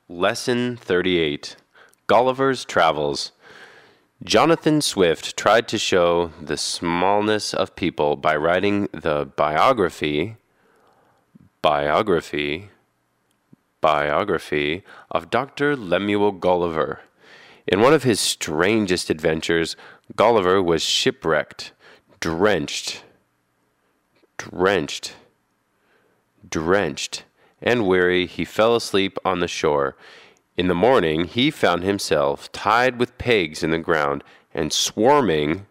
Lesson 38 Gulliver's Travels. Jonathan Swift tried to show the smallness of people by writing the biography of Dr. Lemuel Gulliver. In one of his strangest adventures, Gulliver was shipwrecked, drenched, and weary, he fell asleep on the shore. In the morning, he found himself tied with pegs in the ground, and swarming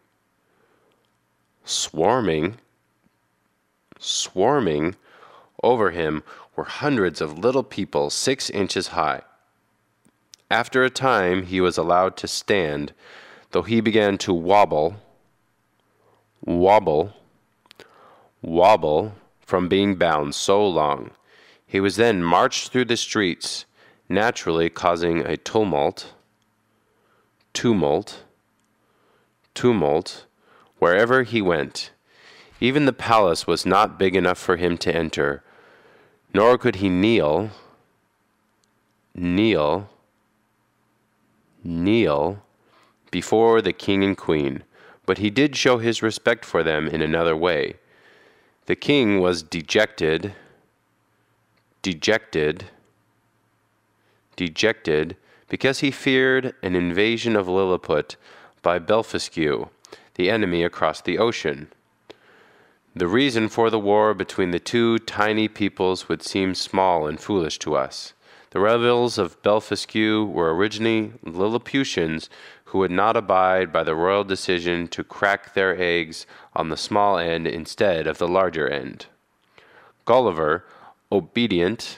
over him were hundreds of little people 6 inches high. After a time, he was allowed to stand, though he began to wobble from being bound so long. He was then marched through the streets, naturally causing a tumult, wherever he went. Even the palace was not big enough for him to enter, nor could he kneel before the king and queen, but he did show his respect for them in another way. The king was dejected because he feared an invasion of Lilliput by Blefuscu, the enemy across the ocean. The reason for the war between the two tiny peoples would seem small and foolish to us. The rebels of Blefuscu were originally Lilliputians who would not abide by the royal decision to crack their eggs on the small end instead of the larger end. Gulliver, obedient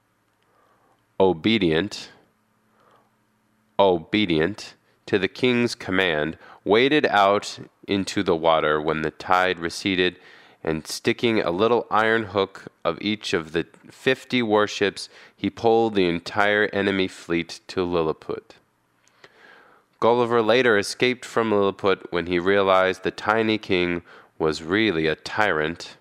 to the king's command, waded out into the water when the tide receded, and sticking a little iron hook of each of the 50 warships, he pulled the entire enemy fleet to Lilliput. Gulliver later escaped from Lilliput when he realized the tiny king was really a tyrant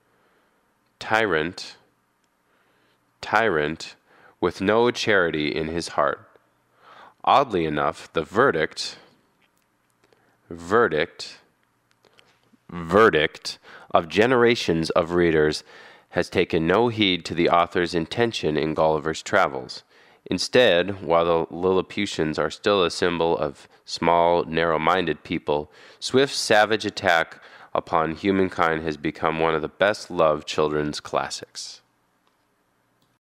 with no charity in his heart. Oddly enough, the verdict of generations of readers has taken no heed to the author's intention in Gulliver's Travels. Instead, while the Lilliputians are still a symbol of small, narrow-minded people, Swift's savage attack upon humankind has become one of the best-loved children's classics.